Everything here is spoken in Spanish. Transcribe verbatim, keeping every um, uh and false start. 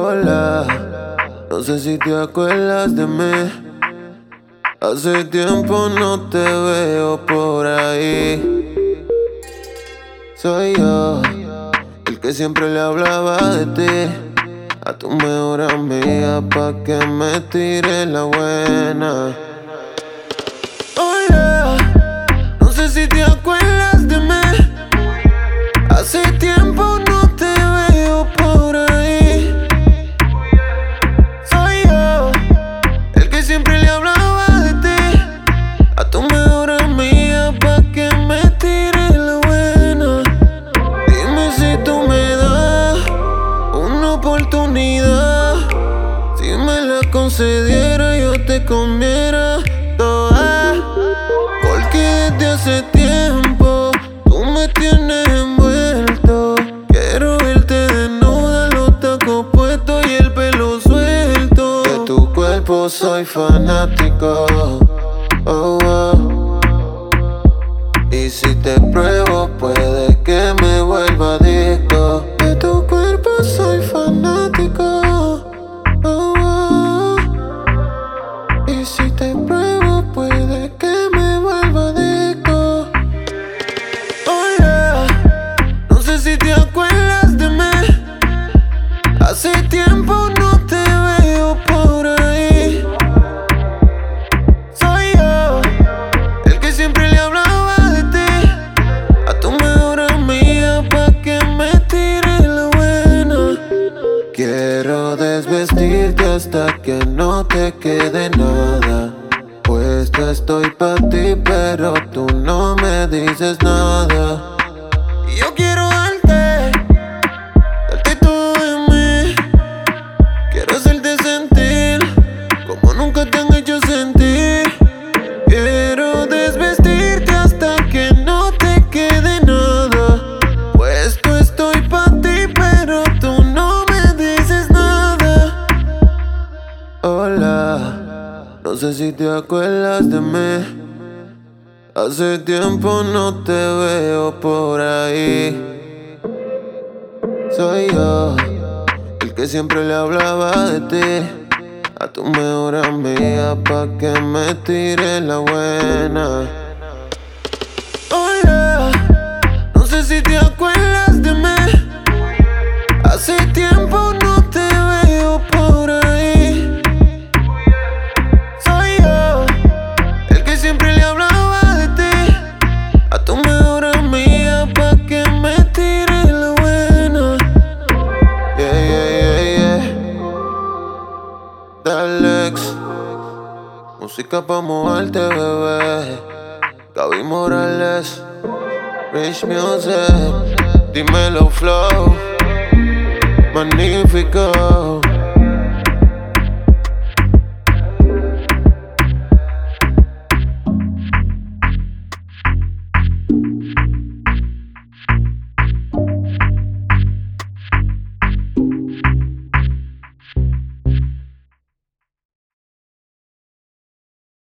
Hola, no sé si te acuerdas de mí. Hace tiempo no te veo por ahí. Soy yo, el que siempre le hablaba de ti a tu mejor amiga pa' que me tire la buena. Hola, no sé si te acuerdas de mí. Hace tiempo no te veo por ahí. Soy yo, el que siempre le hablaba de ti a tu mejor amiga pa' que me tire la buena. Dime si tú me das una oportunidad. Si me la concediera yo te comiera toda. Porque desde hace tiempo tú me tienes envuelto. Quiero verte desnuda, los tacos puestos y el pelo suelto. De tu cuerpo soy fanático, oh, oh. Y si te pruebo puede que me vuelva adicto. De tu cuerpo soy fanático, oh, oh. Y si te pruebo puede que me vuelva adicto. Hola, no sé si te acuerdas de mí. Hace tiempo no te veo por ahí. Soy yo, el que siempre le hablaba de ti a tu mejor amiga pa' que me tire la buena. Quiero desvestirte hasta que no te quede nada. Puesto estoy pa' ti, pero tú no me dices nada. Y yo quiero darte, darte todo de mí. Quiero hacerte sentir como nunca te han hecho sentir. Quiero desvestirte hasta que no te quede nada. Puesto estoy pa' ti, pero tú no me dices nada. Hola, no sé si te acuerdas de mí. Hace tiempo no te veo por ahí. Soy yo, el que siempre le hablaba de ti a tu mejor amiga pa' que me tire la buena. Hola, no sé si te acuerdas de mí. Hace tiempo no te veo por ahí. Soy yo, el que siempre le hablaba de ti a tu mejor amiga pa' que me tire la buena. Yeah, yeah, yeah, yeah. Dalex, música pa' moverte, bebé. Gaby Morales, Rich Music, dímelo flow, magnífico.